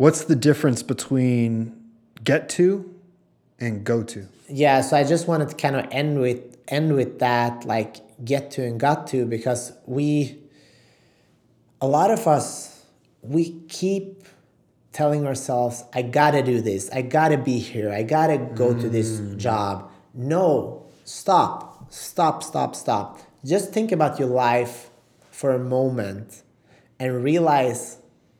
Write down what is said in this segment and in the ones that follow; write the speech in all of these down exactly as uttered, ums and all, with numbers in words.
What's the difference between get to and go to? Yeah, so I just wanted to kind of end with end with that, like get to and got to, because we, a lot of us, we keep telling ourselves, I gotta do this, I gotta be here, I gotta go mm. to this job. No, stop, stop, stop, stop. Just think about your life for a moment and realize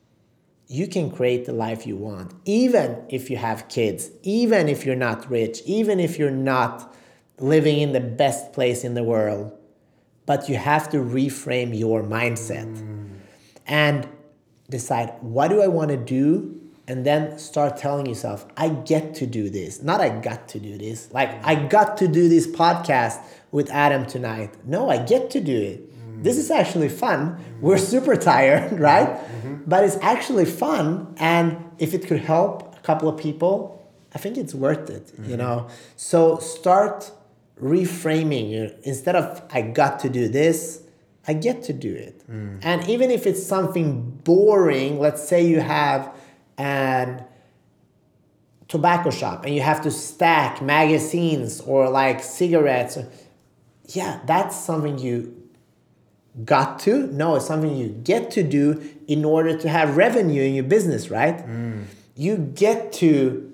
you can create the life you want, even if you have kids, even if you're not rich, even if you're not living in the best place in the world, but you have to reframe your mindset mm. and decide, what do I want to do? And then start telling yourself, I get to do this. Not I got to do this. Like, I got to do this podcast with Adam tonight. No, I get to do it. Mm. This is actually fun. Mm. We're super tired, right? Mm-hmm. But it's actually fun. And if it could help a couple of people, I think it's worth it, mm-hmm. you know? So start reframing it. Instead of I got to do this, I get to do it. Mm. And even if it's something boring, let's say you have an tobacco shop and you have to stack magazines or like cigarettes. Yeah, that's something you got to. No, it's something you get to do in order to have revenue in your business, right? Mm. You get to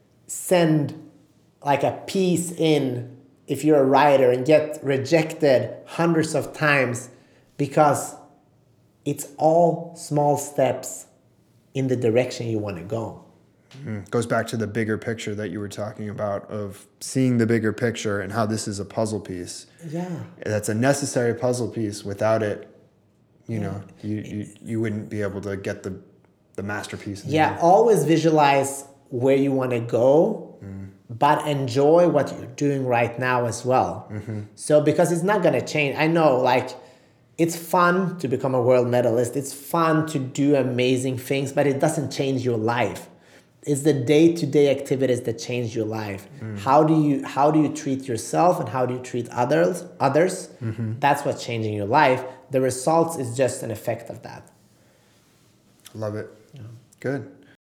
send like a piece in if you're a writer and get rejected hundreds of times because it's all small steps in the direction you want to go. Mm. Goes back to the bigger picture that you were talking about, of seeing the bigger picture and how this is a puzzle piece. Yeah. That's a necessary puzzle piece. Without it, you yeah. know, you, you you wouldn't be able to get the, the masterpiece. Yeah, always visualize where you want to go, mm. but enjoy what you're doing right now as well. Mm-hmm. So, because it's not going to change. I know, like, it's fun to become a world medalist. It's fun to do amazing things, but it doesn't change your life. It's the day-to-day activities that change your life. Mm. How do you how do you treat yourself and how do you treat others? Others. Mm-hmm. That's what's changing your life. The results is just an effect of that. Love it. Yeah. Good.